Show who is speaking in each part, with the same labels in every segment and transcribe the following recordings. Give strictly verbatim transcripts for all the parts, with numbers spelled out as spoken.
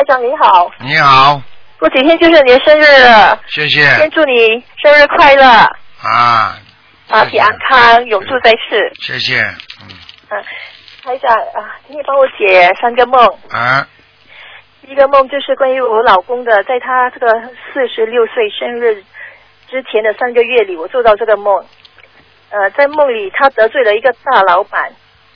Speaker 1: 长你好。
Speaker 2: 你好。
Speaker 1: 过几天就是你的生日了。
Speaker 2: 谢谢。
Speaker 1: 先祝你生日快乐。
Speaker 2: 啊。
Speaker 1: 身体安康，永驻在世。
Speaker 2: 谢谢。嗯。
Speaker 1: 啊，台长啊，请你帮我解三个梦。
Speaker 2: 啊。
Speaker 1: 一个梦就是关于我老公的，在他这个四十六岁生日之前的三个月里，我做到这个梦。呃，在梦里他得罪了一个大老板。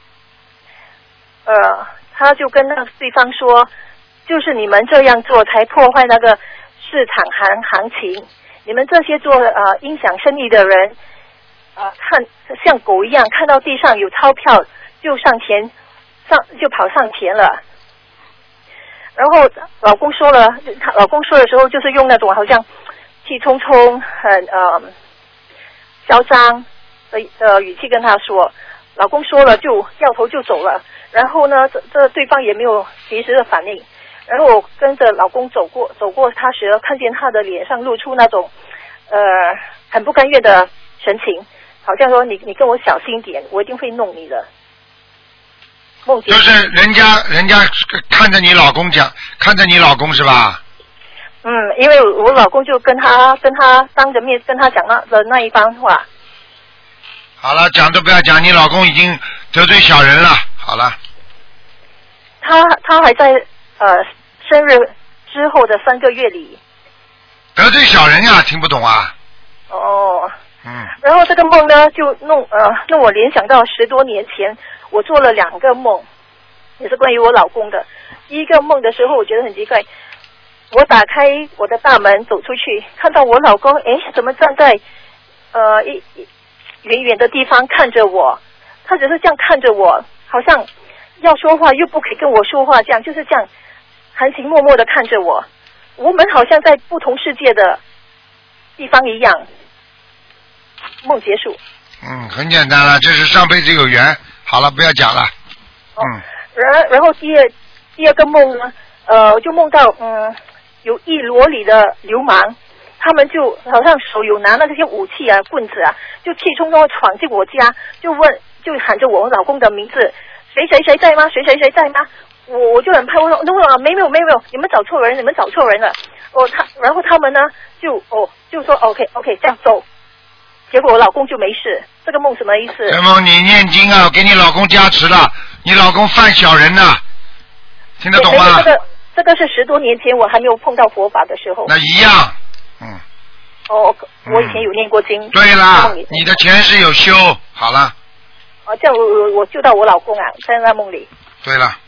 Speaker 1: 呃，他就跟那对方说，就是你们这样做才破坏那个市场行行情。你们这些做呃音响生意的人，呃，看像狗一样，看到地上有钞票就上前上就跑上前了。然后老公说了，他老公说的时候就是用那种好像气冲冲、很呃嚣张的呃语气跟他说。老公说了就掉头就走了。然后呢，这这对方也没有及时的反应。然后我跟着老公走过走过他时，看见他的脸上露出那种呃很不甘愿的神情，好像说你你跟我小心点，我一定会弄你的。梦见
Speaker 2: 就是人家人家看着你老公讲，看着你老公是吧？
Speaker 1: 嗯，因为我老公就跟他跟他当着面跟他讲那的那一番话。
Speaker 2: 好了，讲都不要讲，你老公已经得罪小人了。好了。
Speaker 1: 他他还在呃生日之后的三个月里。
Speaker 2: 得罪小人呀，听不懂啊？
Speaker 1: 哦。
Speaker 2: 嗯。
Speaker 1: 然后这个梦呢，就弄呃让我联想到十多年前，我做了两个梦，也是关于我老公的。第一个梦的时候，我觉得很奇怪，我打开我的大门走出去，看到我老公，诶，怎么站在呃一远远的地方看着我？他只是这样看着我，好像要说话又不可以跟我说话，这样就是这样含情脉脉的看着我。我们好像在不同世界的地方一样。梦结束。
Speaker 2: 嗯，很简单了，这是上辈子有缘。好了，不要讲了。
Speaker 1: 哦、嗯。然然后第二第二个梦呢，呃，我就梦到嗯有一罗里的流氓，他们就好像手有拿那些武器啊、棍子啊，就气冲冲的闯进我家，就问就喊着我老公的名字，谁谁谁在吗？谁谁谁在吗？我我就很怕，我说那我没有没有没有，你们找错人，你们找错人了。哦，他然后他们呢就哦就说 OK OK 这样走。结果我老公就没事，这个梦什么意思？
Speaker 2: 这梦你念经啊，给你老公加持了，你老公犯小人呐、啊，听得懂吗？
Speaker 1: 这个这个是十多年前我还没有碰到佛法的时候。
Speaker 2: 那一样，嗯。
Speaker 1: 哦，我以前有念过经。嗯、
Speaker 2: 对啦，你的前世有修，好了。
Speaker 1: 哦，这样我我救到我老公啊，在那梦里。
Speaker 2: 对了。